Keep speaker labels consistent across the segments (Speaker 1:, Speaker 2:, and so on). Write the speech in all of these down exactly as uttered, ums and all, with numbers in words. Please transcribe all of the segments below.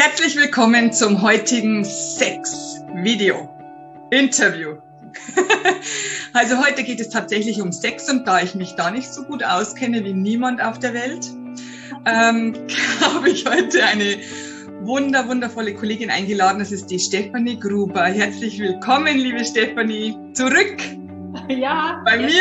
Speaker 1: Herzlich willkommen zum heutigen Sex-Video-Interview. Also heute geht es tatsächlich um Sex und da ich mich da nicht so gut auskenne wie niemand auf der Welt, ähm, habe ich heute eine wunder, wundervolle Kollegin eingeladen. Das ist die Stefanie Gruber. Herzlich willkommen, liebe Stefanie, zurück
Speaker 2: ja,
Speaker 1: bei
Speaker 2: ja.
Speaker 1: mir.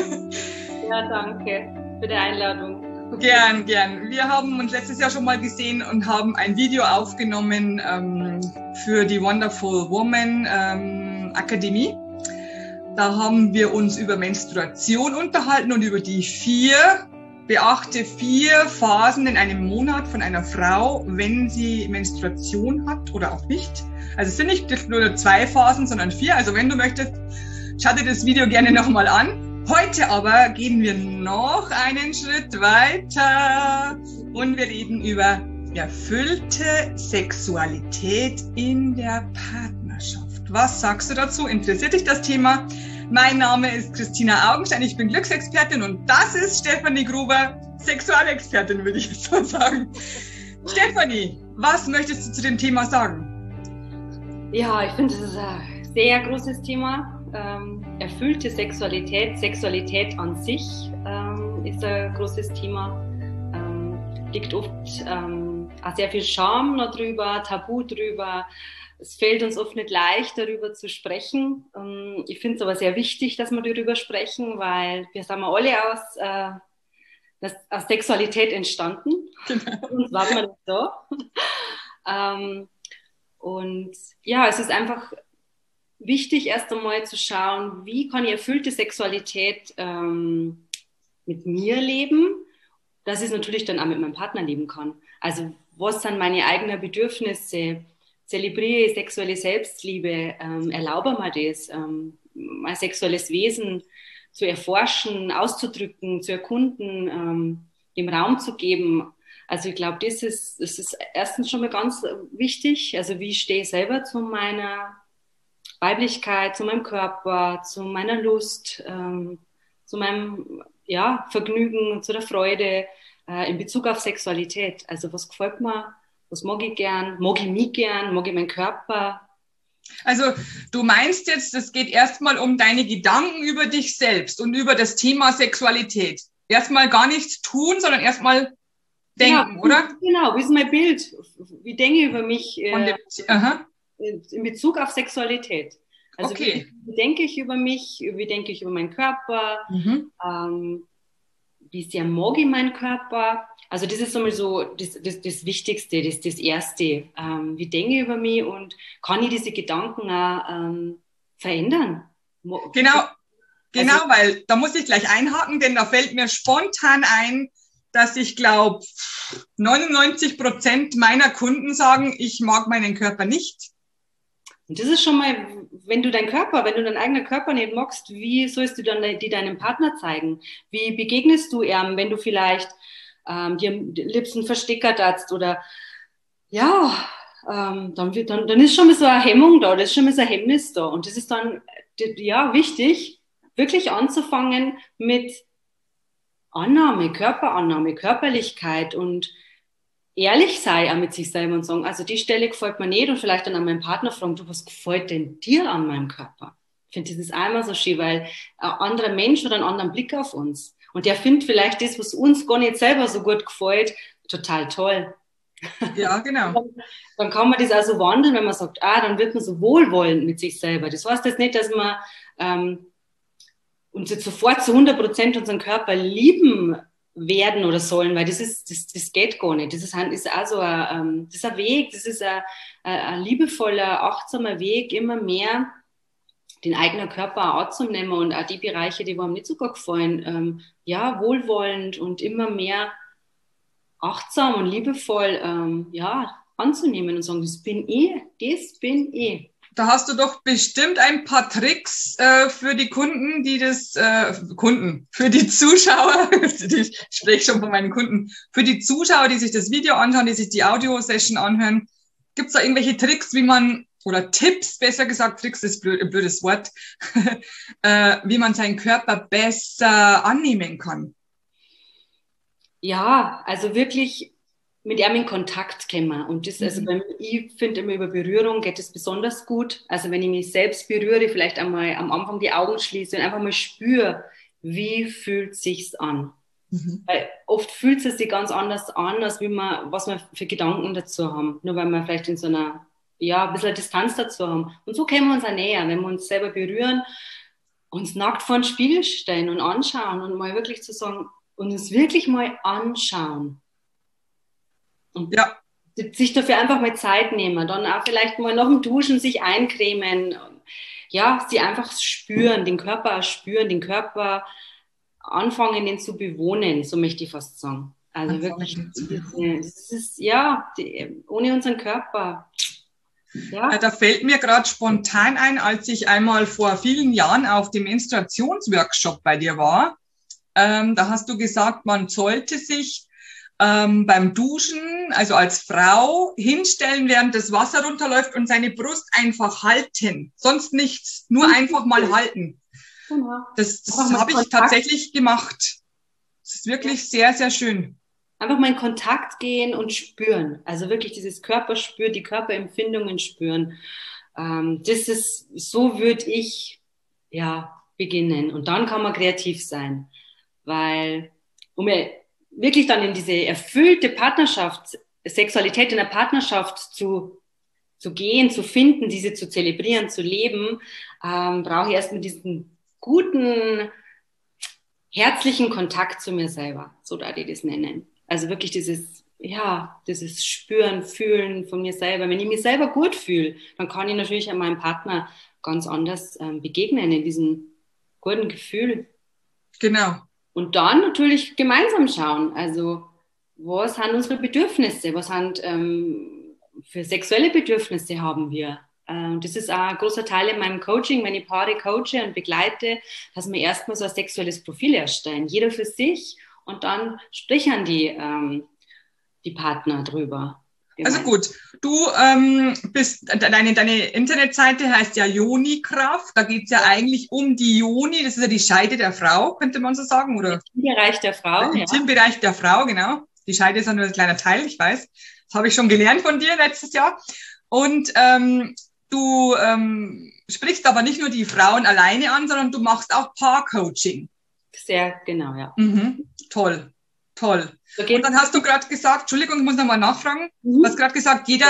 Speaker 2: Ja, danke für die Einladung.
Speaker 1: Gern, gern. Wir haben uns letztes Jahr schon mal gesehen und haben ein Video aufgenommen ähm, für die Wonderful Woman ähm, Akademie. Da haben wir uns über Menstruation unterhalten und über die vier, beachte vier Phasen in einem Monat von einer Frau, wenn sie Menstruation hat oder auch nicht. Also es sind nicht nur zwei Phasen, sondern vier. Also wenn du möchtest, schau dir das Video gerne nochmal an. Heute aber gehen wir noch einen Schritt weiter und wir reden über erfüllte Sexualität in der Partnerschaft. Was sagst du dazu? Interessiert dich das Thema? Mein Name ist Christina Augenstein, ich bin Glücksexpertin und das ist Stefanie Gruber, Sexualexpertin, würde ich jetzt so sagen. Stefanie, was möchtest du zu dem Thema sagen?
Speaker 2: Ja, ich finde, das ist ein sehr großes Thema. Ähm, erfüllte Sexualität, Sexualität an sich ähm, ist ein großes Thema. Ähm, liegt oft ähm, auch sehr viel Scham noch drüber, Tabu drüber. Es fällt uns oft nicht leicht, darüber zu sprechen. Ähm, ich finde es aber sehr wichtig, dass wir darüber sprechen, weil wir sind wir alle aus, äh, das, aus Sexualität entstanden. Genau. Sonst waren wir nicht so. ähm, und ja, es ist einfach wichtig, erst einmal zu schauen, wie kann ich erfüllte Sexualität ähm, mit mir leben, dass ich es natürlich dann auch mit meinem Partner leben kann. Also was sind meine eigenen Bedürfnisse? Zelebriere ich sexuelle Selbstliebe? Ähm, erlaube mir das, ähm, mein sexuelles Wesen zu erforschen, auszudrücken, zu erkunden, ähm, dem Raum zu geben? Also ich glaube, das ist, das ist erstens schon mal ganz wichtig. Also wie stehe ich selber zu meiner Weiblichkeit, zu meinem Körper, zu meiner Lust, ähm, zu meinem ja, Vergnügen, zu der Freude äh, in Bezug auf Sexualität. Also was gefällt mir, was mag ich gern, mag ich mich gern, mag ich meinen Körper.
Speaker 1: Also du meinst jetzt, es geht erstmal um deine Gedanken über dich selbst und über das Thema Sexualität. Erstmal gar nichts tun, sondern erstmal denken,
Speaker 2: genau,
Speaker 1: oder?
Speaker 2: Genau, wie ist mein Bild? Wie denke ich über mich? Äh,
Speaker 1: Von dem, aha.
Speaker 2: in Bezug auf Sexualität. Also
Speaker 1: okay.
Speaker 2: wie, wie denke ich über mich, wie denke ich über meinen Körper, mhm. ähm, wie sehr mag ich meinen Körper. Also das ist einmal so das, das, das Wichtigste, das, das Erste. Ähm, wie denke ich über mich und kann ich diese Gedanken auch ähm, verändern?
Speaker 1: Genau, genau, also, weil da muss ich gleich einhaken, denn da fällt mir spontan ein, dass ich glaube, neunundneunzig Prozent meiner Kunden sagen, ich mag meinen Körper nicht.
Speaker 2: Und das ist schon mal, wenn du deinen Körper, wenn du deinen eigenen Körper nicht magst, wie sollst du dann die deinem Partner zeigen? Wie begegnest du ihm, wenn du vielleicht ähm, dir liebsten verstickert hast oder ja, ähm, dann, wird, dann, dann ist schon mal so eine Hemmung da, das ist schon mal so ein Hemmnis da. Und das ist dann ja wichtig, wirklich anzufangen mit Annahme, Körperannahme, Körperlichkeit und ehrlich sei auch mit sich selber und sagen, also die Stelle gefällt mir nicht und vielleicht dann an meinen Partner fragen, du, was gefällt denn dir an meinem Körper? Ich finde, das ist einmal so schön, weil ein anderer Mensch hat einen anderen Blick auf uns und der findet vielleicht das, was uns gar nicht selber so gut gefällt, total toll.
Speaker 1: Ja, genau.
Speaker 2: Dann, dann kann man das auch so wandeln, wenn man sagt, ah, dann wird man so wohlwollend mit sich selber. Das heißt jetzt nicht, dass man ähm, uns jetzt sofort zu hundert Prozent unseren Körper lieben werden oder sollen, weil das ist, das, das geht gar nicht. Das ist, ist auch so ein, das ist ein Weg, das ist ein, ein liebevoller, achtsamer Weg, immer mehr den eigenen Körper auch anzunehmen und auch die Bereiche, die einem nicht so gut gefallen, ähm, ja, wohlwollend und immer mehr achtsam und liebevoll, ähm, ja, anzunehmen und sagen, das bin ich, das bin ich.
Speaker 1: Da hast du doch bestimmt ein paar Tricks äh, für die Kunden, die das, äh, Kunden, für die Zuschauer, ich spreche schon von meinen Kunden, für die Zuschauer, die sich das Video anschauen, die sich die Audio-Session anhören. Gibt es da irgendwelche Tricks, wie man, oder Tipps, besser gesagt, Tricks ist blöd, ein blödes Wort, äh, wie man seinen Körper besser annehmen kann?
Speaker 2: Ja, also wirklich mit ihm in Kontakt kommen. Und das, also beim, ich finde immer, über Berührung geht es besonders gut. Also wenn ich mich selbst berühre, vielleicht einmal am Anfang die Augen schließe und einfach mal spüre, wie fühlt sich's an? Mhm. Weil oft fühlt es sich ganz anders an, als wie man, was wir für Gedanken dazu haben. Nur weil wir vielleicht in so einer, ja, ein bisschen Distanz dazu haben. Und so kommen wir uns auch näher, wenn wir uns selber berühren, uns nackt vor den Spiegel stellen und anschauen und mal wirklich zu sagen, und uns wirklich mal anschauen. Und ja. sich dafür einfach mal Zeit nehmen, dann auch vielleicht mal nach dem Duschen sich eincremen, ja, sie einfach spüren, den Körper spüren, den Körper anfangen, den zu bewohnen, so möchte ich fast sagen. Also anfangen, wirklich, das ist, ja, die, ohne unseren Körper. Ja.
Speaker 1: Da fällt mir gerade spontan ein, als ich einmal vor vielen Jahren auf dem Menstruationsworkshop bei dir war, ähm, da hast du gesagt, man sollte sich Ähm, beim Duschen, also als Frau, hinstellen, während das Wasser runterläuft und seine Brust einfach halten. Sonst nichts, nur einfach mal halten. Genau. Das, das habe ich tatsächlich gemacht. Das ist wirklich sehr, sehr schön.
Speaker 2: Einfach mal in Kontakt gehen und spüren. Also wirklich dieses Körperspür, die Körperempfindungen spüren. Ähm, das ist, so würde ich, ja, beginnen. Und dann kann man kreativ sein. Weil, um wirklich dann in diese erfüllte Partnerschaft, Sexualität in der Partnerschaft zu, zu gehen, zu finden, diese zu zelebrieren, zu leben, ähm, brauche ich erstmal diesen guten, herzlichen Kontakt zu mir selber, so da die das nennen. Also wirklich dieses, ja, dieses Spüren, Fühlen von mir selber. Wenn ich mich selber gut fühle, dann kann ich natürlich an meinem Partner ganz anders ähm, begegnen, in diesem guten Gefühl.
Speaker 1: Genau.
Speaker 2: Und dann natürlich gemeinsam schauen, also was sind unsere Bedürfnisse, was sind ähm, für sexuelle Bedürfnisse haben wir. Ähm, das ist auch ein großer Teil in meinem Coaching, wenn ich Paare coache und begleite, dass wir erstmal so ein sexuelles Profil erstellen, jeder für sich und dann sprechen die, ähm, die Partner drüber.
Speaker 1: Also gut, du ähm, bist, deine, deine Internetseite heißt ja Yoni-Kraft, da geht es ja eigentlich um die Yoni, das ist ja die Scheide der Frau, könnte man so sagen, oder?
Speaker 2: Im Intimbereich der Frau,
Speaker 1: Im Intimbereich ja. der Frau, genau. Die Scheide ist ja nur ein kleiner Teil, ich weiß. Das habe ich schon gelernt von dir letztes Jahr. Und ähm, du ähm, sprichst aber nicht nur die Frauen alleine an, sondern du machst auch Paar-Coaching.
Speaker 2: Sehr genau, ja.
Speaker 1: Mhm, toll. Toll. Und dann hast du gerade gesagt, Entschuldigung, ich muss nochmal nachfragen, mhm. du hast gerade gesagt, jeder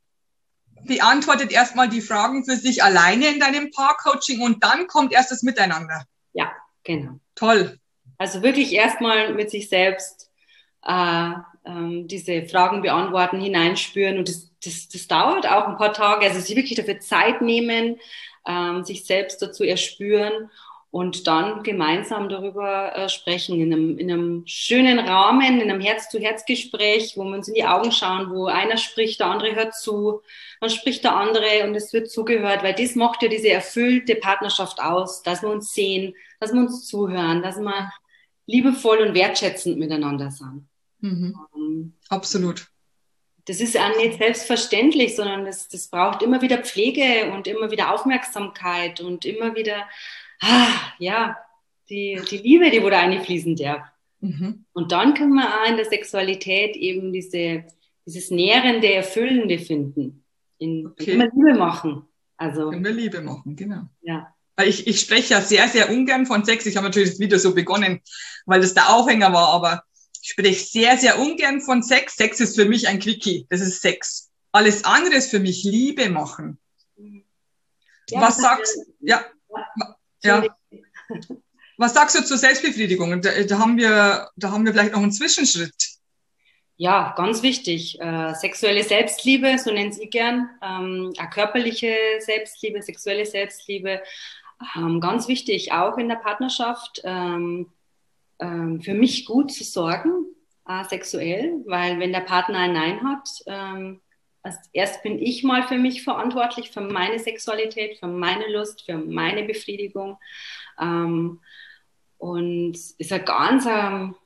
Speaker 1: beantwortet erstmal die Fragen für sich alleine in deinem Paar-Coaching und dann kommt erst das Miteinander.
Speaker 2: Ja, genau.
Speaker 1: Toll.
Speaker 2: Also wirklich erstmal mit sich selbst äh, ähm, diese Fragen beantworten, hineinspüren und das, das, das dauert auch ein paar Tage, also sich wirklich dafür Zeit nehmen, ähm, sich selbst dazu erspüren. Und dann gemeinsam darüber äh, sprechen, in einem, in einem schönen Rahmen, in einem Herz-zu-Herz-Gespräch, wo wir uns in die Augen schauen, wo einer spricht, der andere hört zu, dann spricht der andere und es wird zugehört, weil das macht ja diese erfüllte Partnerschaft aus, dass wir uns sehen, dass wir uns zuhören, dass wir liebevoll und wertschätzend miteinander sind.
Speaker 1: Mhm. Um, Absolut.
Speaker 2: Das ist auch nicht selbstverständlich, sondern das, das braucht immer wieder Pflege und immer wieder Aufmerksamkeit und immer wieder Ah, ja, die, die Liebe, die wo da einfließen darf. Mhm. Und dann können wir auch in der Sexualität eben diese, dieses Nährende, Erfüllende finden. In, okay. Immer Liebe machen. Also,
Speaker 1: können wir Liebe machen, genau.
Speaker 2: Ja.
Speaker 1: Weil ich, ich spreche ja sehr, sehr ungern von Sex. Ich habe natürlich das Video so begonnen, weil das der Aufhänger war, aber ich spreche sehr, sehr ungern von Sex. Sex ist für mich ein Quickie. Das ist Sex. Alles andere ist für mich Liebe machen. Ja, Was sagst du? Ja. ja. Ja. Was sagst du zur Selbstbefriedigung? Da, da, haben wir, da haben wir vielleicht noch einen Zwischenschritt.
Speaker 2: Ja, ganz wichtig. Äh, sexuelle Selbstliebe, so nennt sie gern. Ähm, auch körperliche Selbstliebe, sexuelle Selbstliebe. Ähm, ganz wichtig, auch in der Partnerschaft, ähm, ähm, für mich gut zu sorgen, äh, sexuell, weil wenn der Partner ein Nein hat, ähm, also erst bin ich mal für mich verantwortlich, für meine Sexualität, für meine Lust, für meine Befriedigung. Ähm, und ist ein ganz, ähm,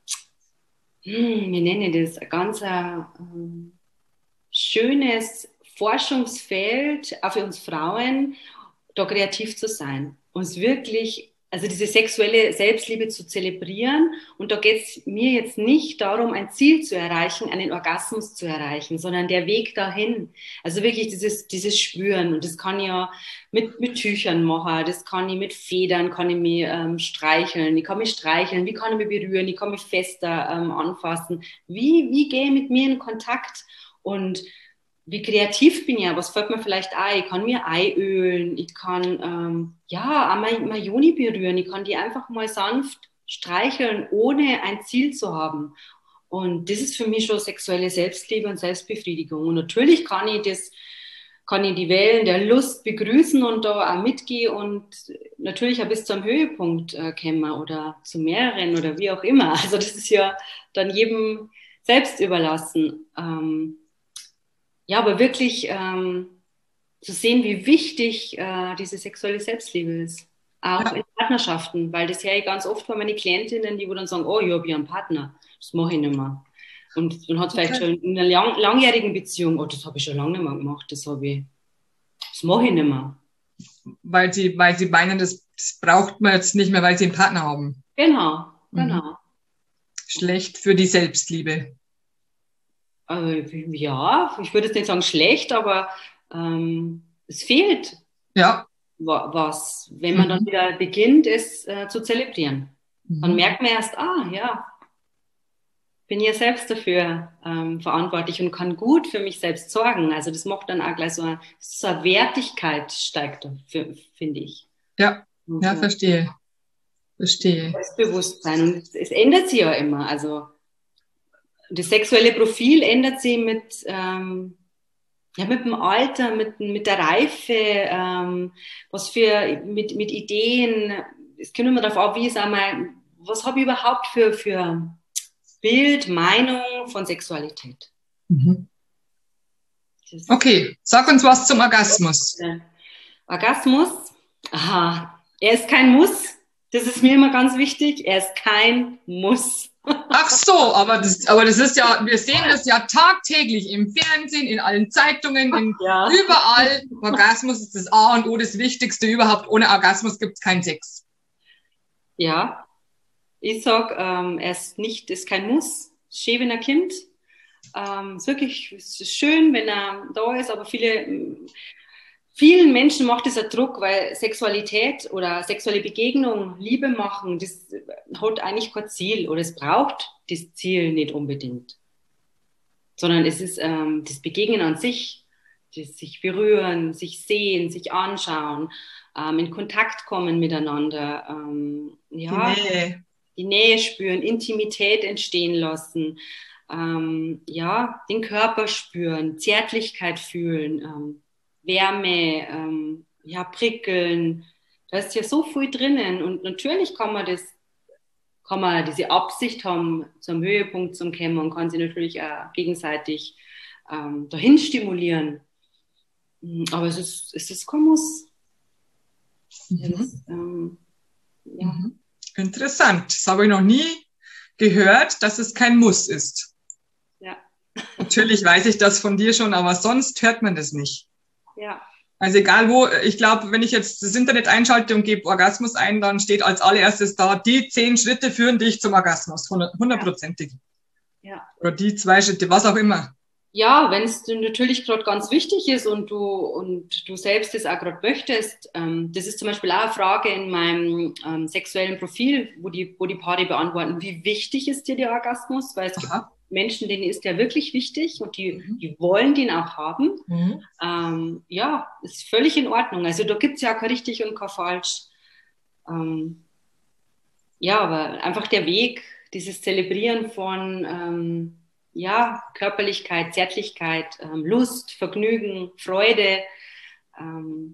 Speaker 2: hm, wie nenne ich das, ein ganz ähm, schönes Forschungsfeld, auch für uns Frauen, da kreativ zu sein. Uns wirklich also diese sexuelle Selbstliebe zu zelebrieren. Und da geht es mir jetzt nicht darum, ein Ziel zu erreichen, einen Orgasmus zu erreichen, sondern der Weg dahin. Also wirklich dieses, dieses Spüren. Und das kann ich ja mit, mit Tüchern machen, das kann ich mit Federn, kann ich mich ähm, streicheln, ich kann mich streicheln, wie kann ich mich berühren, ich kann mich fester ähm, anfassen. Wie, wie gehe ich mit mir in Kontakt? Und wie kreativ bin ich ja, was fällt mir vielleicht ein? Ich kann mir Ei ölen, ich kann ähm, ja auch meine, meine Joni berühren, ich kann die einfach mal sanft streicheln, ohne ein Ziel zu haben. Und das ist für mich schon sexuelle Selbstliebe und Selbstbefriedigung. Und natürlich kann ich das, kann ich die Wellen der Lust begrüßen und da auch mitgehen und natürlich auch bis zum Höhepunkt äh, kommen oder zu mehreren oder wie auch immer. Also das ist ja dann jedem selbst überlassen. Ähm, Ja, aber wirklich ähm, zu sehen, wie wichtig äh, diese sexuelle Selbstliebe ist. Auch
Speaker 1: Ja.
Speaker 2: in Partnerschaften, weil das höre ich ganz oft von meinen Klientinnen, die wo dann sagen, oh, ich habe ja einen Partner, das mache ich nicht mehr. Und man hat vielleicht
Speaker 1: Okay.
Speaker 2: schon in einer lang, langjährigen Beziehung, oh, das habe ich schon lange nicht mehr gemacht, das habe ich, das mache ich nicht mehr.
Speaker 1: Weil sie, weil sie meinen, das, das braucht man jetzt nicht mehr, weil sie einen Partner haben.
Speaker 2: Genau,
Speaker 1: Mhm.
Speaker 2: genau.
Speaker 1: Schlecht für die Selbstliebe.
Speaker 2: Also, ja, ich würde jetzt nicht sagen schlecht, aber ähm, es fehlt
Speaker 1: Ja.
Speaker 2: wa- was, wenn man
Speaker 1: Mhm.
Speaker 2: dann wieder beginnt, es äh, zu zelebrieren. Dann
Speaker 1: Mhm.
Speaker 2: merkt man erst, ah ja, bin ja selbst dafür ähm, verantwortlich und kann gut für mich selbst sorgen. Also das macht dann auch gleich so eine, so eine Wertigkeit steigt, da, für- finde ich.
Speaker 1: Ja,
Speaker 2: Und
Speaker 1: ja,
Speaker 2: so
Speaker 1: verstehe. Verstehe.
Speaker 2: Selbstbewusstsein. Und es, es ändert sich ja immer. Also das sexuelle Profil ändert sich mit, ähm, ja, mit dem Alter, mit, mit der Reife, ähm, was für, mit, mit Ideen. Es kommt immer darauf ab, wie ist einmal, was habe ich überhaupt für, für Bild, Meinung von Sexualität.
Speaker 1: Mhm.
Speaker 2: Das
Speaker 1: Okay, sag uns was zum Orgasmus.
Speaker 2: äh, Orgasmus, aha, er ist kein Muss. Das ist mir immer ganz wichtig. Er ist kein Muss.
Speaker 1: Ach so, aber das, aber das ist ja, wir sehen das ja tagtäglich im Fernsehen, in allen Zeitungen, in
Speaker 2: Ja.
Speaker 1: überall. Orgasmus ist das A und O, das Wichtigste überhaupt. Ohne Orgasmus gibt es keinen Sex.
Speaker 2: Ja, ich sag, ähm, er ist nicht, ist kein Muss. Schön, wenn er Kind. Ähm, ist wirklich es ist schön, wenn er da ist, aber viele, vielen Menschen macht dieser Druck, weil Sexualität oder sexuelle Begegnung, Liebe machen, das hat eigentlich kein Ziel oder es braucht das Ziel nicht unbedingt, sondern es ist ähm, das Begegnen an sich, das sich berühren, sich sehen, sich anschauen, ähm, in Kontakt kommen miteinander, ähm, ja,
Speaker 1: Die Nähe.
Speaker 2: die Nähe spüren, Intimität entstehen lassen, ähm, ja, den Körper spüren, Zärtlichkeit fühlen, ähm, Wärme, ähm, ja, prickeln. Da ist ja so viel drinnen und natürlich kann man das, kann man diese Absicht haben, zum Höhepunkt zu kommen und kann sie natürlich auch gegenseitig ähm, dahin stimulieren. Aber es ist, es ist kein Muss. Ja, das,
Speaker 1: Mhm.
Speaker 2: ähm, ja.
Speaker 1: Mhm. Interessant. Das habe ich noch nie gehört, dass es kein Muss ist.
Speaker 2: Ja.
Speaker 1: Natürlich weiß ich das von dir schon, aber sonst hört man das nicht.
Speaker 2: Ja.
Speaker 1: Also egal wo, ich glaube, wenn ich jetzt das Internet einschalte und gebe Orgasmus ein, dann steht als allererstes da, die zehn Schritte führen dich zum Orgasmus, hundertprozentig.
Speaker 2: Ja.
Speaker 1: Oder die zwei Schritte, was auch immer.
Speaker 2: Ja, wenn es natürlich gerade ganz wichtig ist und du und du selbst es auch gerade möchtest, ähm, das ist zum Beispiel auch eine Frage in meinem ähm, sexuellen Profil, wo die, wo die Paare beantworten, wie wichtig ist dir der Orgasmus? Weil es
Speaker 1: Aha.
Speaker 2: gibt Menschen, denen ist der wirklich wichtig und die,
Speaker 1: Mhm.
Speaker 2: die wollen den auch haben.
Speaker 1: Mhm.
Speaker 2: Ähm, ja, ist völlig in Ordnung. Also da gibt es ja auch kein richtig und kein falsch. Ähm, ja, aber einfach der Weg, dieses Zelebrieren von ähm, ja, Körperlichkeit, Zärtlichkeit, ähm, Lust, Vergnügen, Freude. Ähm,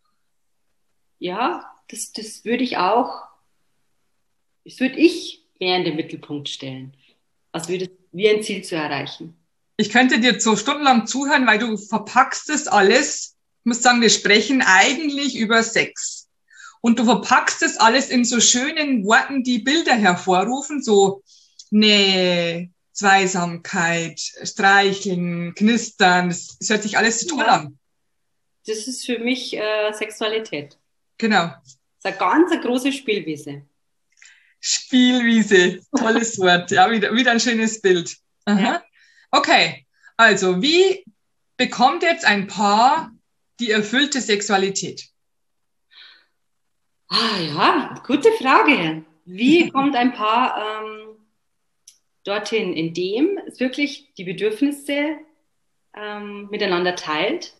Speaker 2: ja, das, das würde ich auch, das würde ich mehr in den Mittelpunkt stellen, als würde es wie ein Ziel zu erreichen.
Speaker 1: Ich könnte dir so stundenlang zuhören, weil du verpackst es alles. Ich muss sagen, wir sprechen eigentlich über Sex. Und du verpackst es alles in so schönen Worten, die Bilder hervorrufen, so Nähe, Zweisamkeit, Streicheln, Knistern. Das, das hört sich alles so toll
Speaker 2: Ja.
Speaker 1: an.
Speaker 2: Das ist für mich äh, Sexualität.
Speaker 1: Genau.
Speaker 2: ist eine ganz eine große Spielwiese.
Speaker 1: Spielwiese, tolles Wort. Ja, wieder, wieder ein schönes Bild. Aha. Ja. Okay, also wie bekommt jetzt ein Paar die erfüllte Sexualität?
Speaker 2: Ah ja, gute Frage. Wie kommt ein Paar ähm, dorthin, indem es wirklich die Bedürfnisse ähm, miteinander teilt,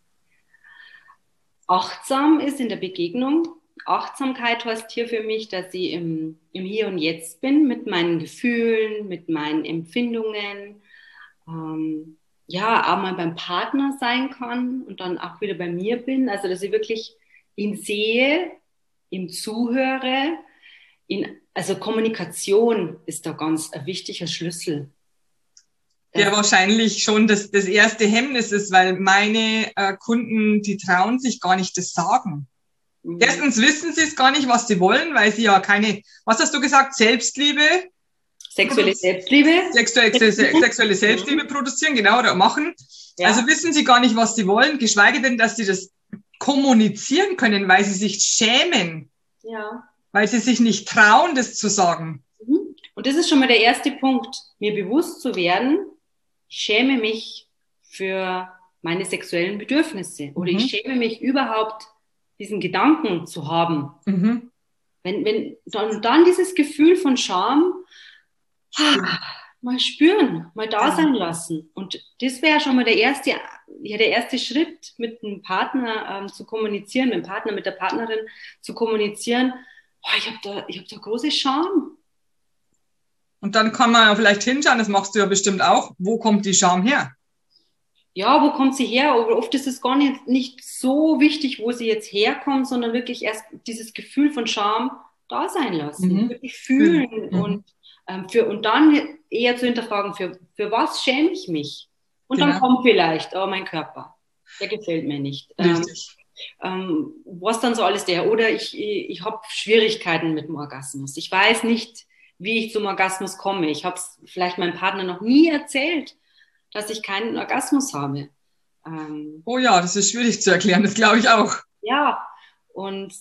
Speaker 2: achtsam ist in der Begegnung. Achtsamkeit heißt hier für mich, dass ich im, im Hier und Jetzt bin, mit meinen Gefühlen, mit meinen Empfindungen, ähm, ja, auch mal beim Partner sein kann und dann auch wieder bei mir bin, also dass ich wirklich ihn sehe, ihm zuhöre, ihn, also Kommunikation ist da ganz ein wichtiger Schlüssel.
Speaker 1: Der wahrscheinlich schon das, das erste Hemmnis ist, weil meine äh, Kunden, die trauen sich gar nicht das sagen. Mhm. Erstens wissen sie es gar nicht, was sie wollen, weil sie ja keine, was hast du gesagt, Selbstliebe?
Speaker 2: Sexuelle Selbstliebe.
Speaker 1: Sexuelle, sexuelle Selbstliebe produzieren, genau, oder machen. Ja. Also wissen sie gar nicht, was sie wollen, geschweige denn, dass sie das kommunizieren können, weil sie sich schämen.
Speaker 2: Ja.
Speaker 1: Weil sie sich nicht trauen, das zu sagen.
Speaker 2: Und das ist schon mal der erste Punkt, mir bewusst zu werden, ich schäme mich für meine sexuellen Bedürfnisse oder mhm. ich schäme mich überhaupt, diesen Gedanken zu haben. Mhm. Wenn, wenn dann, dann dieses Gefühl von Scham ah, mal spüren, mal da sein lassen. Und das wäre schon mal der erste, ja, der erste Schritt, mit einem Partner ähm, zu kommunizieren, mit dem Partner, mit der Partnerin zu kommunizieren. Oh, ich habe da, ich hab da große Scham.
Speaker 1: Und dann kann man ja vielleicht hinschauen, das machst du ja bestimmt auch. Wo kommt die Scham her?
Speaker 2: Ja, wo kommt sie her? Aber oft ist es gar nicht, nicht so wichtig, wo sie jetzt herkommt, sondern wirklich erst dieses Gefühl von Scham da sein lassen, mhm. wirklich fühlen mhm. und, ähm, für, und dann eher zu hinterfragen, für, für was schäme ich mich? Und genau. Dann kommt vielleicht, oh, mein Körper, der gefällt mir nicht.
Speaker 1: Richtig.
Speaker 2: Ähm, ähm, was dann so alles der? Oder ich, ich, ich habe Schwierigkeiten mit dem Orgasmus. Ich weiß nicht, wie ich zum Orgasmus komme. Ich habe es vielleicht meinem Partner noch nie erzählt, dass ich keinen Orgasmus habe. Ähm,
Speaker 1: oh ja, das ist schwierig zu erklären, das glaube ich auch.
Speaker 2: Ja, und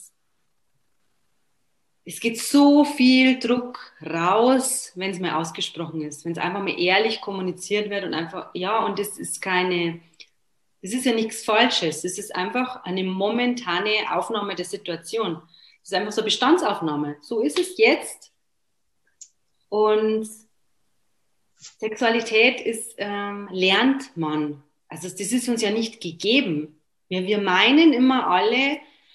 Speaker 2: es geht so viel Druck raus, wenn es mal ausgesprochen ist, wenn es einfach mal ehrlich kommuniziert wird und einfach, ja, und das ist keine, das ist ja nichts Falsches, das ist einfach eine momentane Aufnahme der Situation. Das ist einfach so eine Bestandsaufnahme. So ist es jetzt. Und Sexualität ist, ähm, lernt man. Also das ist uns ja nicht gegeben. Wir, wir meinen immer alle,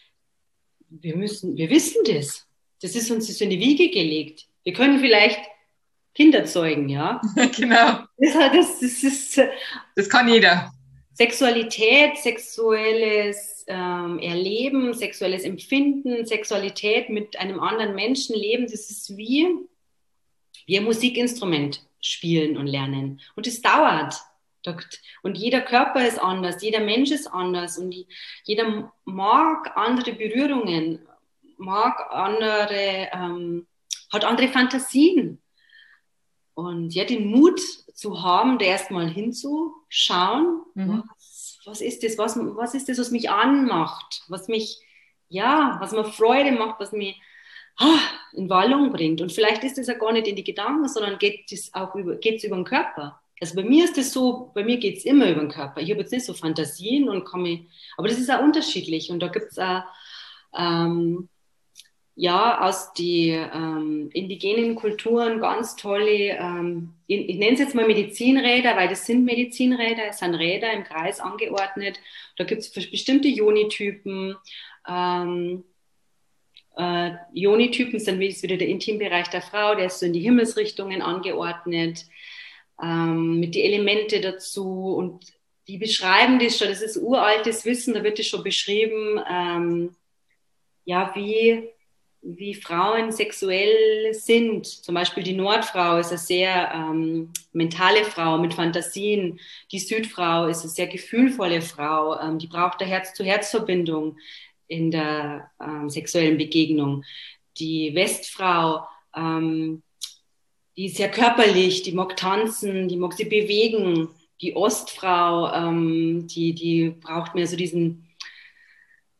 Speaker 2: wir müssen, wir wissen das. Das ist uns das in die Wiege gelegt. Wir können vielleicht Kinder zeugen, ja.
Speaker 1: Genau.
Speaker 2: Das, das, das, ist,
Speaker 1: das kann jeder.
Speaker 2: Sexualität, sexuelles ähm, Erleben, sexuelles Empfinden, Sexualität mit einem anderen Menschen leben, das ist wie wir Musikinstrument spielen und lernen. Und es dauert. Und jeder Körper ist anders, jeder Mensch ist anders und jeder mag andere Berührungen, mag andere, ähm, hat andere Fantasien. Und ja, den Mut zu haben, da erstmal hinzuschauen, mhm. was, was ist das, was, was ist das, was mich anmacht, was mich, ja, was mir Freude macht, was mich in Wallung bringt. Und vielleicht ist es ja gar nicht in die Gedanken, sondern geht es auch über, geht's über den Körper. Also bei mir ist es so, bei mir geht es immer über den Körper. Ich habe jetzt nicht so Fantasien und komme, aber das ist auch unterschiedlich. Und da gibt es auch, ähm, ja, aus den ähm, indigenen Kulturen ganz tolle, ähm, ich, ich nenne es jetzt mal Medizinräder, weil das sind Medizinräder, es sind Räder im Kreis angeordnet. Da gibt es bestimmte Yoni-Typen, ähm, Äh, Yoni-Typen sind wie wieder der Intimbereich der Frau, der ist so in die Himmelsrichtungen angeordnet, ähm, mit die Elemente dazu und die beschreiben das schon, das ist uraltes Wissen, da wird das schon beschrieben, ähm, ja, wie, wie Frauen sexuell sind. Zum Beispiel die Nordfrau ist eine sehr ähm, mentale Frau mit Fantasien, die Südfrau ist eine sehr gefühlvolle Frau, ähm, die braucht eine Herz-zu-Herz-Verbindung in der ähm, sexuellen Begegnung. Die Westfrau, ähm, die ist sehr körperlich, die mag tanzen, die mag sie bewegen. Die Ostfrau, ähm, die, die braucht mehr so diesen,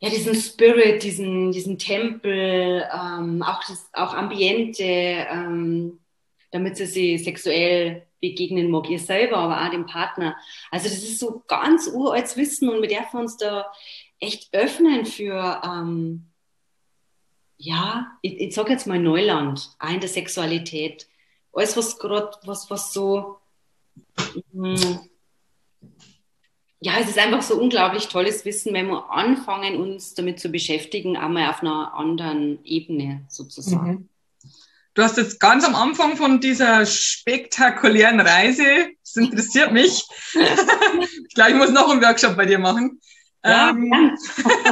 Speaker 2: ja, diesen Spirit, diesen, diesen Tempel, ähm, auch das auch Ambiente, ähm, damit sie sich sexuell begegnen mag, ihr selber, aber auch dem Partner. Also das ist so ganz uraltes Wissen und wir dürfen uns da echt öffnen für, ähm, ja, ich, ich sage jetzt mal Neuland, auch in der Sexualität. Alles, was gerade, was, was so, mh, ja, es ist einfach so unglaublich tolles Wissen, wenn wir anfangen, uns damit zu beschäftigen, einmal auf einer anderen Ebene sozusagen.
Speaker 1: Mhm. Du hast jetzt ganz am Anfang von dieser spektakulären Reise, das interessiert mich. Ich glaube, ich muss noch einen Workshop bei dir machen.
Speaker 2: Ja,
Speaker 1: ähm,
Speaker 2: ja.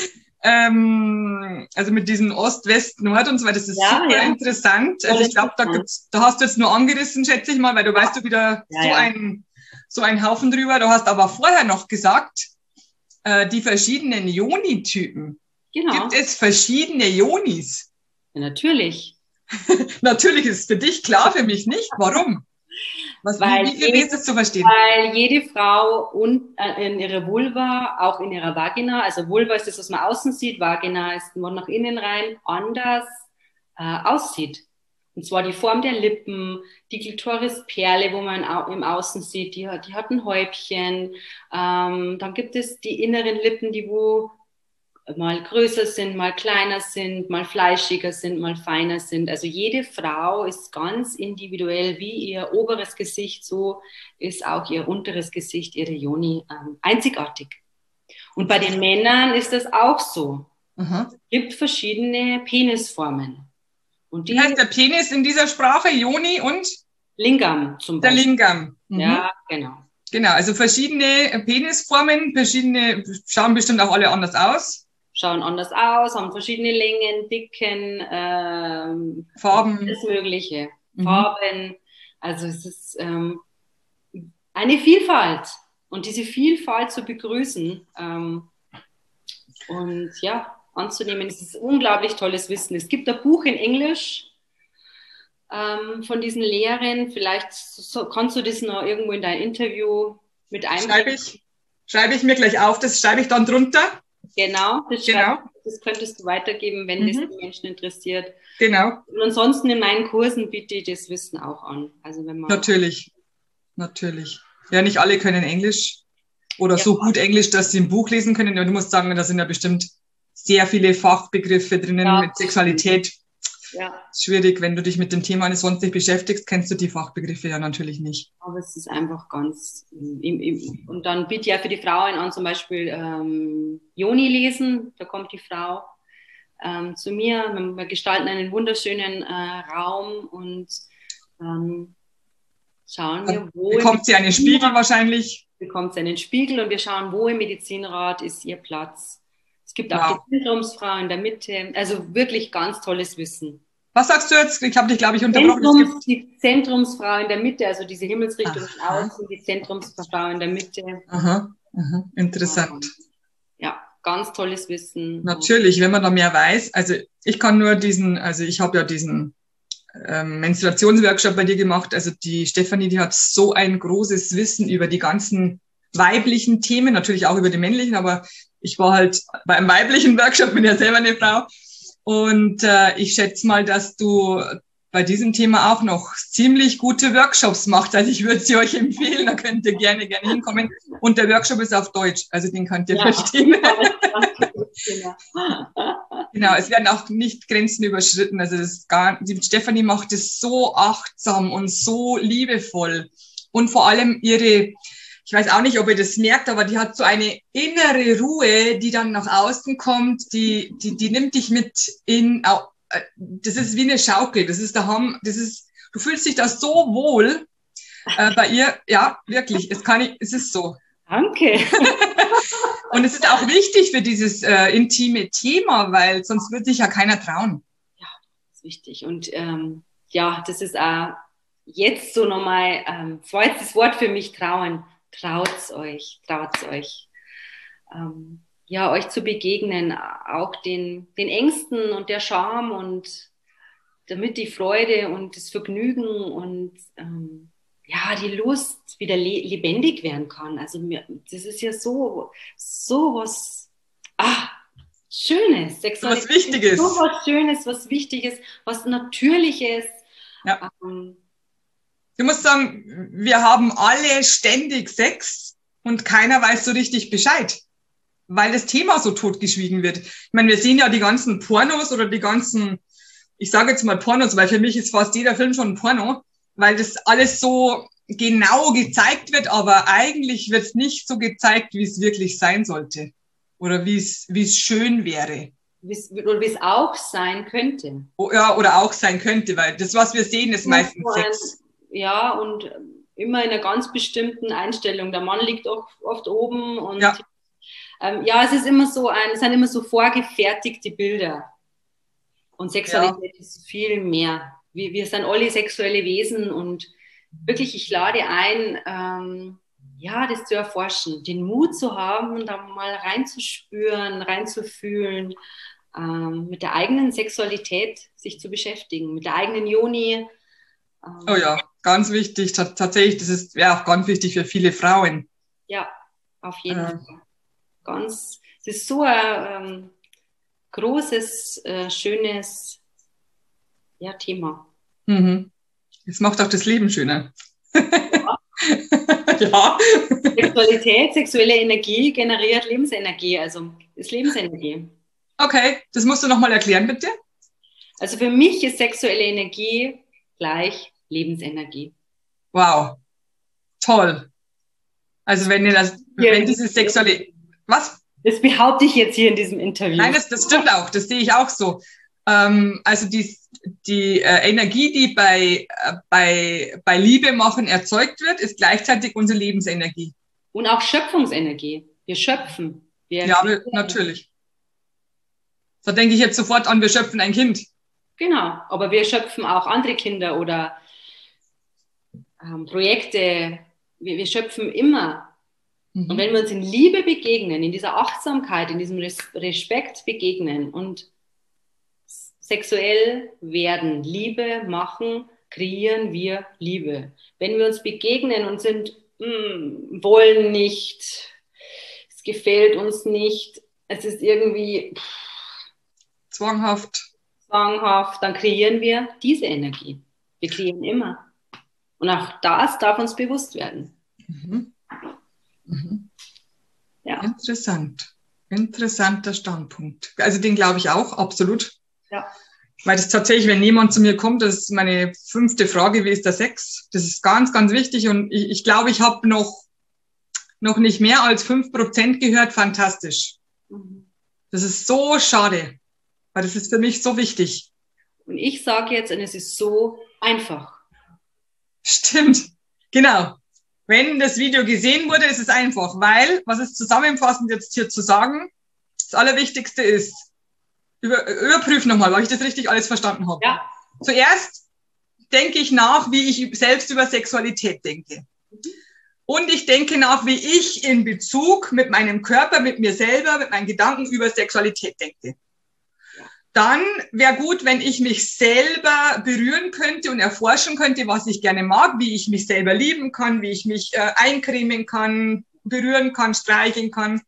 Speaker 1: ähm, also mit diesem Ost, West, Nord und so weiter, das ist
Speaker 2: Ja,
Speaker 1: super
Speaker 2: ja.
Speaker 1: interessant. Also ich glaube, da, gibt's- da hast du jetzt nur angerissen, schätze ich mal, weil du weißt du wieder
Speaker 2: Ja,
Speaker 1: so
Speaker 2: ja.
Speaker 1: ein so ein Haufen drüber. Du hast aber vorher noch gesagt, äh, die verschiedenen Yoni-Typen.
Speaker 2: Genau.
Speaker 1: Gibt es verschiedene Yonis?
Speaker 2: Ja, natürlich.
Speaker 1: Natürlich ist es für dich klar, für mich nicht. Warum? Was,
Speaker 2: Weil
Speaker 1: wie, wie, wie
Speaker 2: jede,
Speaker 1: ist das zu verstehen?
Speaker 2: weil jede Frau und, äh, in ihrer Vulva, auch in ihrer Vagina, also Vulva ist das, was man außen sieht, Vagina ist man nach innen rein, anders äh, aussieht. Und zwar die Form der Lippen, die Klitorisperle, wo man au im Außen sieht, die hat, die hat ein Häubchen. Ähm, dann gibt es die inneren Lippen, die wo mal größer sind, mal kleiner sind, mal fleischiger sind, mal feiner sind. Also jede Frau ist ganz individuell, wie ihr oberes Gesicht, so ist auch ihr unteres Gesicht, ihre Yoni, ähm, einzigartig. Und bei den Männern ist das auch so.
Speaker 1: Aha.
Speaker 2: Es gibt verschiedene Penisformen. Und
Speaker 1: Wie
Speaker 2: die
Speaker 1: heißt der Penis in dieser Sprache? Yoni und
Speaker 2: Lingam zum
Speaker 1: der
Speaker 2: Beispiel.
Speaker 1: Lingam. Mhm.
Speaker 2: Ja, genau.
Speaker 1: Genau, also verschiedene Penisformen, verschiedene, schauen bestimmt auch alle anders aus.
Speaker 2: Schauen anders aus, haben verschiedene Längen, Dicken, ähm,
Speaker 1: Farben.
Speaker 2: alles Mögliche.
Speaker 1: Mhm.
Speaker 2: Farben. Also es ist ähm, eine Vielfalt. Und diese Vielfalt zu begrüßen ähm, und ja, anzunehmen, das ist unglaublich tolles Wissen. Es gibt ein Buch in Englisch ähm, von diesen Lehrern. Vielleicht so, kannst du das noch irgendwo in dein Interview mit einbringen.
Speaker 1: Schreibe ich, schreibe ich mir gleich auf, das schreibe ich dann drunter.
Speaker 2: Genau, das,
Speaker 1: Genau.
Speaker 2: das könntest du weitergeben, wenn
Speaker 1: Mhm.
Speaker 2: das die Menschen interessiert.
Speaker 1: Genau.
Speaker 2: Und ansonsten in meinen Kursen biete ich das Wissen auch an. Also wenn man
Speaker 1: Natürlich. Natürlich. Ja, nicht alle können Englisch oder
Speaker 2: Ja.
Speaker 1: so gut Englisch, dass sie ein Buch lesen können. Und du musst sagen, da sind ja bestimmt sehr viele Fachbegriffe drinnen
Speaker 2: Ja.
Speaker 1: mit Sexualität.
Speaker 2: Ja,
Speaker 1: Schwierig, wenn du dich mit dem Thema sonst nicht beschäftigst, kennst du die Fachbegriffe ja natürlich nicht.
Speaker 2: aber es ist einfach ganz. Im, im, und dann biete ich ja für die Frauen an, zum Beispiel ähm, Yoni lesen. Da kommt die Frau ähm, zu mir. Wir gestalten einen wunderschönen äh, Raum und dann schauen wir, wo.
Speaker 1: Bekommt sie einen Spiegel wahrscheinlich?
Speaker 2: Bekommt sie einen Spiegel und wir schauen, wo im Medizinrat ist ihr Platz. Es gibt auch
Speaker 1: Wow.
Speaker 2: die Zentrumsfrau in der Mitte. Also wirklich ganz tolles Wissen.
Speaker 1: Was sagst du jetzt? Ich habe dich, glaube ich, unterbrochen. Es
Speaker 2: Zentrums,
Speaker 1: gibt
Speaker 2: die Zentrumsfrau in der Mitte, also diese Himmelsrichtung von
Speaker 1: Aha.
Speaker 2: außen, die Zentrumsfrau in der Mitte.
Speaker 1: Aha, aha, interessant.
Speaker 2: Ja, ganz tolles Wissen.
Speaker 1: Natürlich, wenn man da mehr weiß. Also ich kann nur diesen, also ich habe ja diesen ähm, Menstruationsworkshop bei dir gemacht. Also die Stefanie, die hat so ein großes Wissen über die ganzen weiblichen Themen, natürlich auch über die männlichen, aber ich war halt bei einem weiblichen Workshop, bin ja selber eine Frau. Und äh, ich schätze mal, dass du bei diesem Thema auch noch ziemlich gute Workshops macht. Also ich würde sie euch empfehlen, da könnt ihr gerne, gerne hinkommen. Und der Workshop ist auf Deutsch, also den könnt ihr
Speaker 2: Ja.
Speaker 1: verstehen.
Speaker 2: Genau.
Speaker 1: Genau, es werden auch nicht Grenzen überschritten. Also das ist gar, die Stefanie macht es so achtsam und so liebevoll. Und vor allem ihre, ich weiß auch nicht, ob ihr das merkt, aber die hat so eine innere Ruhe, die dann nach außen kommt, die, die, die nimmt dich mit in, das ist wie eine Schaukel, das ist der Ham, das ist, du fühlst dich da so wohl äh, bei ihr, ja, wirklich, es kann ich, es ist so.
Speaker 2: Danke.
Speaker 1: Und es ist auch wichtig für dieses äh, intime Thema, weil sonst wird sich ja keiner trauen.
Speaker 2: Ja, das ist wichtig. Und ähm, ja, das ist auch jetzt so nochmal, ähm, das Wort für mich, trauen. Traut's euch, traut's euch. Ähm, ja, euch zu begegnen, auch den, den Ängsten und der Scham und damit die Freude und das Vergnügen und ähm, ja, die Lust wieder le lebendig werden kann. Also mir, das ist ja so, so was, ah, Schönes. Sexualität
Speaker 1: so was Wichtiges.
Speaker 2: Ist so was Schönes, was Wichtiges, was Natürliches.
Speaker 1: Ja.
Speaker 2: Ähm,
Speaker 1: Du musst sagen, wir haben alle ständig Sex und keiner weiß so richtig Bescheid, weil das Thema so totgeschwiegen wird. Ich meine, wir sehen ja die ganzen Pornos oder die ganzen, ich sage jetzt mal Pornos, weil für mich ist fast jeder Film schon ein Porno, weil das alles so genau gezeigt wird, aber eigentlich wird es nicht so gezeigt, wie es wirklich sein sollte oder wie es wie es schön wäre.
Speaker 2: Wie's, oder wie es auch sein könnte.
Speaker 1: Oh, ja, oder auch sein könnte, weil das, was wir sehen, ist meistens
Speaker 2: so ein,
Speaker 1: Sex.
Speaker 2: Ja, und immer in einer ganz bestimmten Einstellung. Der Mann liegt oft, oft oben und
Speaker 1: Ja.
Speaker 2: ähm, ja, es ist immer so ein, es sind immer so vorgefertigte Bilder. Und Sexualität ja. ist viel mehr. Wir, wir sind alle sexuelle Wesen und wirklich, ich lade ein, ähm, ja, das zu erforschen, den Mut zu haben, da mal reinzuspüren, reinzufühlen, ähm, mit der eigenen Sexualität sich zu beschäftigen, mit der eigenen Yoni. Ähm,
Speaker 1: oh ja, ganz wichtig, T- tatsächlich, das ist ja auch ganz wichtig für viele Frauen.
Speaker 2: Ja, auf jeden
Speaker 1: äh.
Speaker 2: Fall. Ganz, es ist so ein ähm, großes, äh, schönes ja, Thema.
Speaker 1: Mhm. Es macht auch das Leben schöner. Ja. Ja.
Speaker 2: Sexualität, sexuelle Energie generiert Lebensenergie, also ist Lebensenergie.
Speaker 1: Okay, das musst du nochmal erklären, bitte.
Speaker 2: Also für mich ist sexuelle Energie gleich Lebensenergie.
Speaker 1: Wow, toll. Also wenn ihr das,
Speaker 2: Hier
Speaker 1: wenn diese sexuelle, was?
Speaker 2: Das behaupte ich jetzt hier in diesem Interview.
Speaker 1: Nein, das, das stimmt auch, das sehe ich auch so. Ähm, also die, die äh, Energie, die bei, äh, bei, bei Liebe machen erzeugt wird, ist gleichzeitig unsere Lebensenergie.
Speaker 2: Und auch Schöpfungsenergie. Wir schöpfen. Wir
Speaker 1: ja, wir, natürlich. Da denke ich jetzt sofort an, wir schöpfen ein Kind.
Speaker 2: Genau, aber wir schöpfen auch andere Kinder oder ähm, Projekte. Wir, wir schöpfen immer. Mhm. Und wenn wir uns in Liebe begegnen, in dieser Achtsamkeit, in diesem Res- Respekt begegnen und sexuell werden, Liebe machen, kreieren wir Liebe. Wenn wir uns begegnen und sind, mh, wollen nicht, es gefällt uns nicht, es ist irgendwie
Speaker 1: zwanghaft.
Speaker 2: zwanghaft, dann kreieren wir diese Energie. Wir kreieren immer. Und auch das darf uns bewusst werden.
Speaker 1: Mhm. Mhm.
Speaker 2: Ja.
Speaker 1: Interessant. Interessanter Standpunkt. Also den glaube ich auch, absolut.
Speaker 2: Ja.
Speaker 1: Weil das tatsächlich, wenn jemand zu mir kommt, das ist meine fünfte Frage, wie ist der Sex? Das ist ganz, ganz wichtig und ich, ich glaube, ich habe noch, noch nicht mehr als fünf Prozent gehört, fantastisch. Mhm. Das ist so schade, weil das ist für mich so wichtig.
Speaker 2: Und ich sage jetzt, und es ist so einfach.
Speaker 1: Stimmt, genau. Wenn das Video gesehen wurde, ist es einfach, weil, was ist zusammenfassend jetzt hier zu sagen, das Allerwichtigste ist, über, überprüf nochmal, ob ich das richtig alles verstanden habe.
Speaker 2: Ja.
Speaker 1: Zuerst denke ich nach, wie ich selbst über Sexualität denke. Mhm. Und ich denke nach, wie ich in Bezug mit meinem Körper, mit mir selber, mit meinen Gedanken über Sexualität denke. Dann wäre gut, wenn ich mich selber berühren könnte und erforschen könnte, was ich gerne mag, wie ich mich selber lieben kann, wie ich mich äh, eincremen kann, berühren kann, streicheln kann.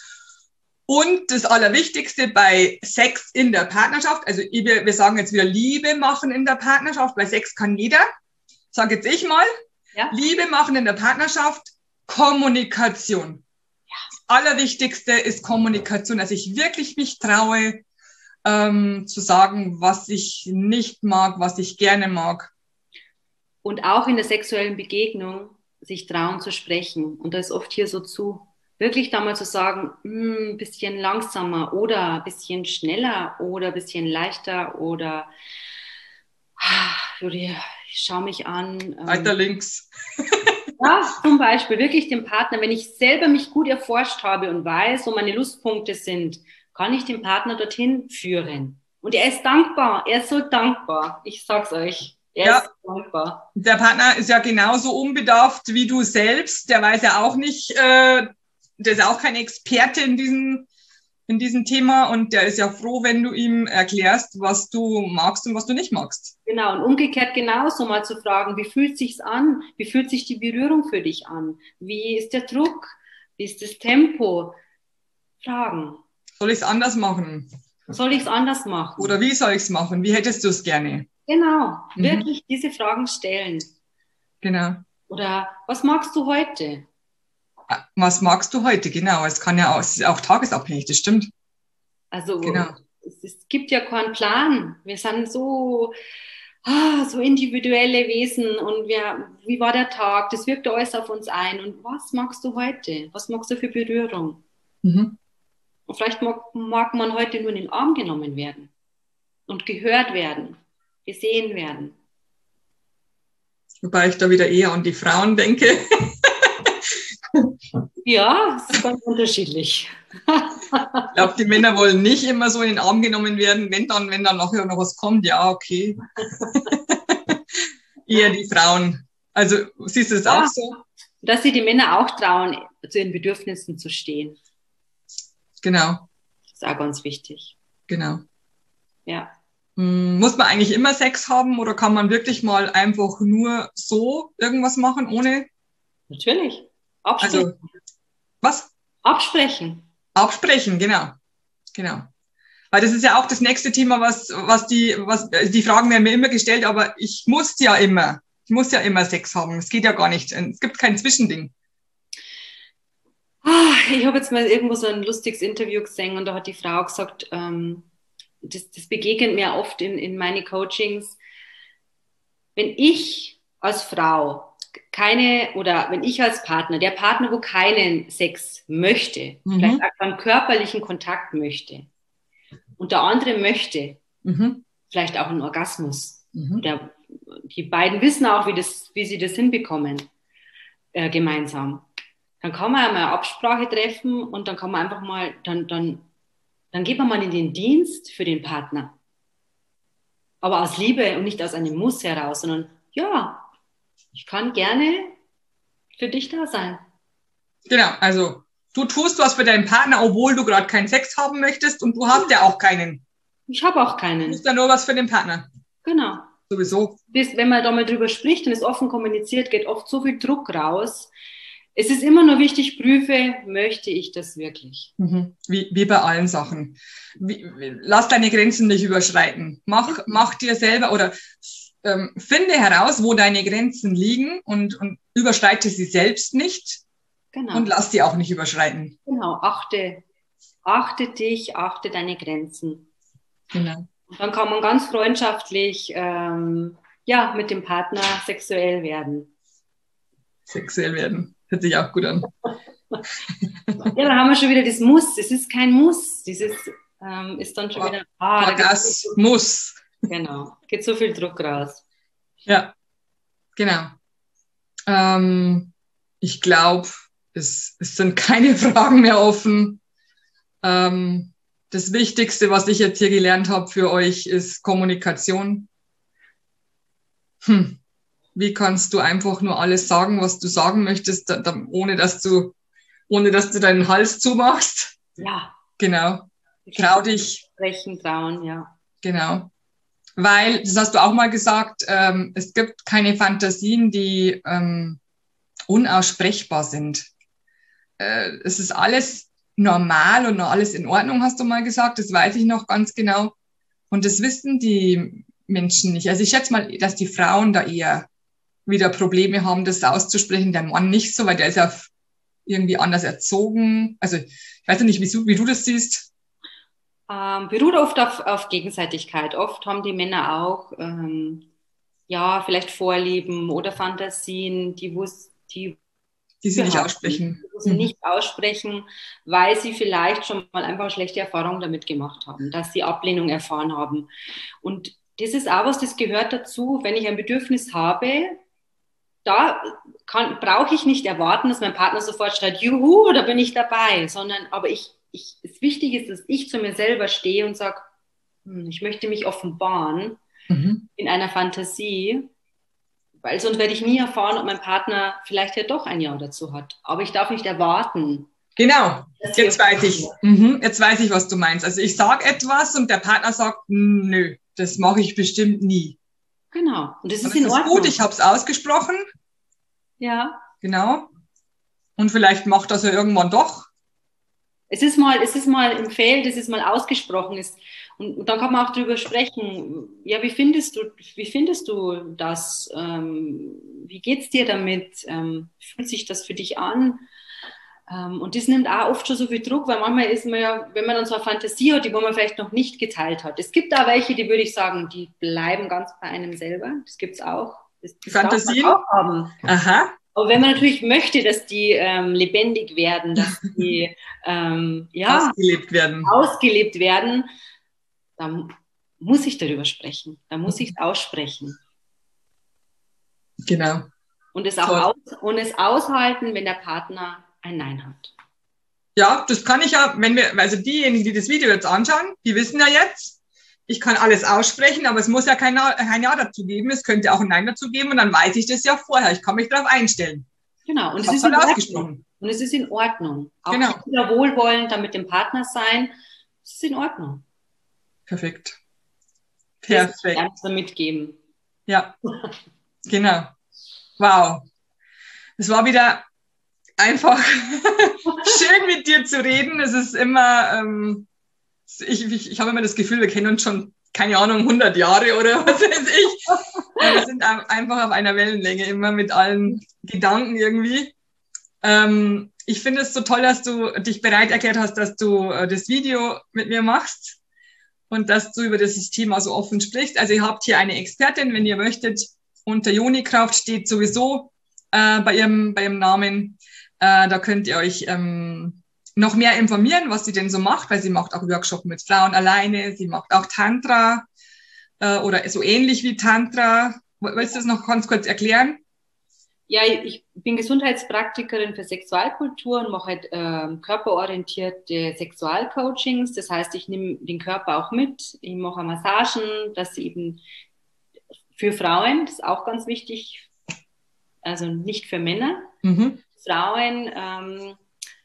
Speaker 1: Und das Allerwichtigste bei Sex in der Partnerschaft, also wir sagen jetzt wieder Liebe machen in der Partnerschaft, weil Sex kann jeder, sage jetzt ich mal, ja. Liebe machen in der Partnerschaft, Kommunikation. Ja. Das Allerwichtigste ist Kommunikation, dass ich wirklich mich traue, ähm, zu sagen, was ich nicht mag, was ich gerne mag.
Speaker 2: Und auch in der sexuellen Begegnung sich trauen zu sprechen. Und da ist oft hier so zu, wirklich da mal zu sagen, ein bisschen langsamer oder ein bisschen schneller oder ein bisschen leichter oder, oder ich schau mich an.
Speaker 1: Weiter ähm, links.
Speaker 2: Ja, zum Beispiel wirklich den Partner, wenn ich selber mich gut erforscht habe und weiß, wo meine Lustpunkte sind, kann ich den Partner dorthin führen. Und er ist dankbar, er ist so dankbar. Ich sag's euch, er ja, ist dankbar.
Speaker 1: Der Partner ist ja genauso unbedarft wie du selbst. Der weiß ja auch nicht, äh, der ist auch kein Experte in diesem, in diesem Thema und der ist ja froh, wenn du ihm erklärst, was du magst und was du nicht magst.
Speaker 2: Genau, und umgekehrt genauso mal zu fragen, wie fühlt sich's an? Wie fühlt sich die Berührung für dich an? Wie ist der Druck? Wie ist das Tempo? Fragen.
Speaker 1: Soll ich es anders machen?
Speaker 2: Soll ich es anders machen?
Speaker 1: Oder wie soll ich es machen? Wie hättest du es gerne?
Speaker 2: Genau,
Speaker 1: Mhm.
Speaker 2: wirklich diese Fragen stellen.
Speaker 1: Genau.
Speaker 2: Oder was magst du heute?
Speaker 1: Was magst du heute? Genau, es kann ja auch, es ist auch tagesabhängig, das stimmt.
Speaker 2: Also
Speaker 1: Genau.
Speaker 2: es, es gibt ja keinen Plan. Wir sind so, ah, so individuelle Wesen und wir, wie war der Tag? Das wirkt alles auf uns ein. Und was magst du heute? Was magst du für Berührung?
Speaker 1: Mhm.
Speaker 2: Und vielleicht mag, mag man heute nur in den Arm genommen werden und gehört werden, gesehen werden.
Speaker 1: Wobei ich da wieder eher an die Frauen denke.
Speaker 2: Ja, es ist ganz unterschiedlich.
Speaker 1: Ich glaube, die Männer wollen nicht immer so in den Arm genommen werden. Wenn dann, wenn dann nachher noch was kommt, ja, okay. Eher die Frauen. Also siehst du das
Speaker 2: Ja,
Speaker 1: auch so?
Speaker 2: dass sich die Männer auch trauen, zu ihren Bedürfnissen zu stehen.
Speaker 1: Genau,
Speaker 2: Das ist auch ganz wichtig.
Speaker 1: genau.
Speaker 2: Ja.
Speaker 1: Hm, muss man eigentlich immer Sex haben oder kann man wirklich mal einfach nur so irgendwas machen, ohne?
Speaker 2: Natürlich. Absprechen.
Speaker 1: Also, was?
Speaker 2: Absprechen.
Speaker 1: Absprechen, genau. Genau. Weil das ist ja auch das nächste Thema, was, was die, was, die Fragen werden mir immer gestellt, aber ich muss ja immer, ich muss ja immer Sex haben. Es geht ja gar nicht. Es gibt kein Zwischending.
Speaker 2: Ich habe jetzt mal irgendwo so ein lustiges Interview gesehen und da hat die Frau gesagt, ähm, das, das begegnet mir oft in, in meine Coachings. Wenn ich als Frau keine, oder wenn ich als Partner, der Partner, wo keinen Sex möchte,
Speaker 1: Mhm.
Speaker 2: vielleicht auch einen körperlichen Kontakt möchte und der andere möchte,
Speaker 1: Mhm.
Speaker 2: vielleicht auch einen Orgasmus.
Speaker 1: Mhm.
Speaker 2: Der, die beiden wissen auch, wie, das, wie sie das hinbekommen, äh, gemeinsam. Dann kann man einmal eine Absprache treffen und dann kann man einfach mal, dann, dann, dann geht man mal in den Dienst für den Partner. Aber aus Liebe und nicht aus einem Muss heraus, sondern ja, ich kann gerne für dich da sein.
Speaker 1: Genau, also du tust was für deinen Partner, obwohl du gerade keinen Sex haben möchtest und du hast ja auch keinen.
Speaker 2: Ich habe auch
Speaker 1: Du
Speaker 2: keinen.
Speaker 1: tust ja nur was für den Partner.
Speaker 2: Genau.
Speaker 1: Sowieso.
Speaker 2: Das, wenn man da mal drüber spricht und es offen kommuniziert, geht oft so viel Druck raus. Es ist immer nur wichtig, prüfe, möchte ich das wirklich?
Speaker 1: Mhm. Wie, wie bei allen Sachen. Wie, wie, lass deine Grenzen nicht überschreiten. Mach, mach dir selber oder ähm, finde heraus, wo deine Grenzen liegen und, und überschreite sie selbst nicht.
Speaker 2: Genau.
Speaker 1: Und lass sie auch nicht überschreiten.
Speaker 2: Genau, achte, achte dich, achte deine Grenzen.
Speaker 1: Genau.
Speaker 2: Dann kann man ganz freundschaftlich ähm, ja, mit dem Partner sexuell werden.
Speaker 1: Sexuell werden. Hört sich auch gut an.
Speaker 2: Ja, dann haben wir schon wieder das Muss. Es ist kein Muss. Dieses ähm, ist dann schon
Speaker 1: Oh,
Speaker 2: wieder. Ah,
Speaker 1: da das so muss.
Speaker 2: Genau. Geht so viel Druck raus.
Speaker 1: Ja, genau. Ähm, ich glaube, es, es sind keine Fragen mehr offen. Ähm, das Wichtigste, was ich jetzt hier gelernt habe für euch, ist Kommunikation. Hm. Wie kannst du einfach nur alles sagen, was du sagen möchtest, da, da, ohne dass du, ohne dass du deinen Hals zumachst?
Speaker 2: Ja.
Speaker 1: Genau. Trau dich.
Speaker 2: Sprechen, trauen, ja.
Speaker 1: Genau. Weil, das hast du auch mal gesagt, ähm, es gibt keine Fantasien, die ähm, unaussprechbar sind. Äh, es ist alles normal und alles in Ordnung, hast du mal gesagt. Das weiß ich noch ganz genau. Und das wissen die Menschen nicht. Also ich schätze mal, dass die Frauen da eher wieder Probleme haben, das auszusprechen. Der Mann nicht so, weil der ist ja irgendwie anders erzogen. Also ich weiß ja nicht, wie du, wie du das siehst.
Speaker 2: Ähm, beruht oft auf, auf Gegenseitigkeit. Oft haben die Männer auch ähm, ja, vielleicht Vorlieben oder Fantasien, die, die,
Speaker 1: die sie nicht aussprechen.
Speaker 2: Die sie mhm. nicht aussprechen, weil sie vielleicht schon mal einfach schlechte Erfahrungen damit gemacht haben, dass sie Ablehnung erfahren haben. Und das ist auch was, das gehört dazu, wenn ich ein Bedürfnis habe, da brauche ich nicht erwarten, dass mein Partner sofort schreit, juhu, da bin ich dabei, sondern aber ich, ich, das Wichtige ist, dass ich zu mir selber stehe und sage, hm, ich möchte mich offenbaren mhm. in einer Fantasie, weil sonst werde ich nie erfahren, ob mein Partner vielleicht ja doch ein Ja dazu hat. Aber ich darf nicht erwarten.
Speaker 1: Genau, jetzt weiß ich, mhm, jetzt weiß ich, was du meinst. Also ich sage etwas und der Partner sagt, nö, das mache ich bestimmt nie.
Speaker 2: Genau. Und das ist
Speaker 1: und das
Speaker 2: in Ordnung.
Speaker 1: Ist gut, ich habe es ausgesprochen.
Speaker 2: Ja.
Speaker 1: Genau. Und vielleicht macht das ja irgendwann doch.
Speaker 2: Es ist mal, es ist mal im Feld, es ist mal ausgesprochen ist. Und, und dann kann man auch darüber sprechen. Ja, wie findest du, wie findest du das? Ähm, wie geht's dir damit? Ähm, fühlt sich das für dich an? Ähm, und das nimmt auch oft schon so viel Druck, weil manchmal ist man ja, wenn man dann so eine Fantasie hat, die wo man vielleicht noch nicht geteilt hat. Es gibt da welche, die würde ich sagen, die bleiben ganz bei einem selber. Das gibt's auch. Das, das
Speaker 1: Fantasien?
Speaker 2: darf man auch haben.
Speaker 1: Aha.
Speaker 2: Aber wenn man natürlich möchte, dass die ähm, lebendig werden, dass die ähm, ja,
Speaker 1: ausgelebt werden,
Speaker 2: ausgelebt werden, dann muss ich darüber sprechen. Dann muss ich es aussprechen.
Speaker 1: Genau.
Speaker 2: Und es auch aus, und es aushalten, wenn der Partner ein Nein hat.
Speaker 1: Ja, das kann ich ja, wenn wir, also diejenigen, die das Video jetzt anschauen, die wissen ja jetzt, ich kann alles aussprechen, aber es muss ja kein, kein Ja dazu geben. Es könnte auch ein Nein dazu geben und dann weiß ich das ja vorher. Ich kann mich darauf einstellen.
Speaker 2: Genau. Und
Speaker 1: ich
Speaker 2: es ist
Speaker 1: halt
Speaker 2: in
Speaker 1: ausgesprochen.
Speaker 2: Und es ist in Ordnung. Auch
Speaker 1: genau.
Speaker 2: wieder wohlwollend dann mit dem Partner sein. Es ist in Ordnung.
Speaker 1: Perfekt. Perfekt.
Speaker 2: Das kann ich mitgeben.
Speaker 1: Ja, genau. Wow. Es war wieder einfach schön mit dir zu reden. Es ist immer, ähm, ich, ich, ich habe immer das Gefühl, wir kennen uns schon, keine Ahnung, hundert Jahre oder was weiß ich. Aber wir sind einfach auf einer Wellenlänge, immer mit allen Gedanken irgendwie. Ähm, ich finde es so toll, dass du dich bereit erklärt hast, dass du äh, das Video mit mir machst und dass du über dieses Thema so offen sprichst. Also ihr habt hier eine Expertin, wenn ihr möchtet. Unter Jonikraft steht sowieso äh, bei ihrem, bei ihrem Namen. Äh, da könnt ihr euch ähm, noch mehr informieren, was sie denn so macht, weil sie macht auch Workshops mit Frauen alleine. Sie macht auch Tantra äh, oder so ähnlich wie Tantra. Willst du das noch ganz kurz erklären?
Speaker 2: Ja, ich bin Gesundheitspraktikerin für Sexualkultur und mache halt äh, körperorientierte Sexualcoachings. Das heißt, ich nehme den Körper auch mit. Ich mache Massagen, dass sie eben für Frauen, das ist auch ganz wichtig, also nicht für Männer, mhm. Frauen ähm,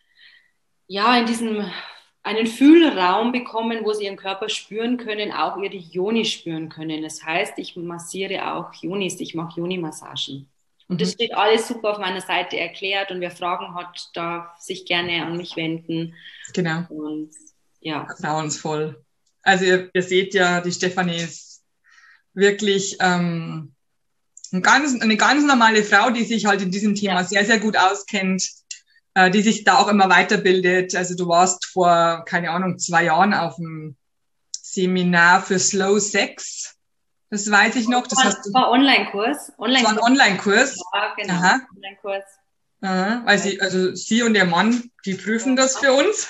Speaker 2: ja in diesem einen Fühlraum bekommen, wo sie ihren Körper spüren können, auch ihre Yoni spüren können. Das heißt, ich massiere auch Yonis, ich mache Yoni-Massagen. Und das steht alles super auf meiner Seite erklärt und wer Fragen hat, darf sich gerne an mich wenden.
Speaker 1: Genau.
Speaker 2: Und ja.
Speaker 1: Vertrauensvoll. Also ihr, ihr seht ja, die Stefanie ist wirklich ähm, ein ganz, eine ganz normale Frau, die sich halt in diesem Thema ja. sehr, sehr gut auskennt, äh, die sich da auch immer weiterbildet. Also du warst vor, keine Ahnung, zwei Jahren auf einem Seminar für Slow Sex. Das weiß ich noch. Das
Speaker 2: war,
Speaker 1: hast du,
Speaker 2: war Online-Kurs.
Speaker 1: Online das war ein Online-Kurs.
Speaker 2: Ja, genau.
Speaker 1: Aha.
Speaker 2: Online-Kurs.
Speaker 1: Aha, weil sie, also sie und ihr Mann, die prüfen das für uns,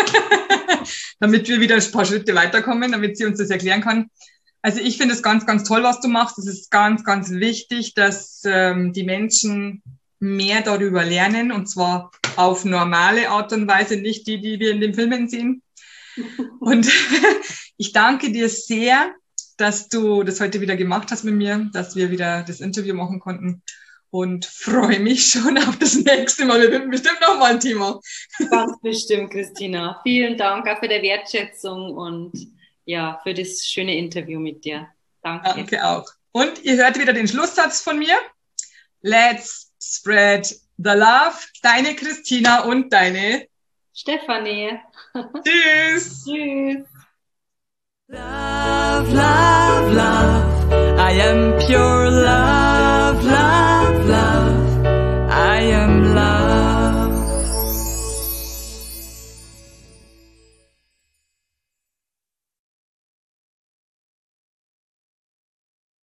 Speaker 1: damit wir wieder ein paar Schritte weiterkommen, damit sie uns das erklären kann. Also ich finde es ganz, ganz toll, was du machst. Es ist ganz, ganz wichtig, dass ähm, die Menschen mehr darüber lernen und zwar auf normale Art und Weise, nicht die, die wir in den Filmen sehen. Und ich danke dir sehr, dass du das heute wieder gemacht hast mit mir, dass wir wieder das Interview machen konnten und freue mich schon auf das nächste Mal. Wir finden bestimmt noch mal ein Thema.
Speaker 2: Ganz bestimmt, Christina. Vielen Dank auch für die Wertschätzung und ja, für das schöne Interview mit dir. Danke.
Speaker 1: Danke auch. Und ihr hört wieder den Schlusssatz von mir. Let's spread the love. Deine Christina und deine
Speaker 2: Stefanie.
Speaker 1: Tschüss.
Speaker 2: Tschüss.
Speaker 3: Love, love, love, I am pure love.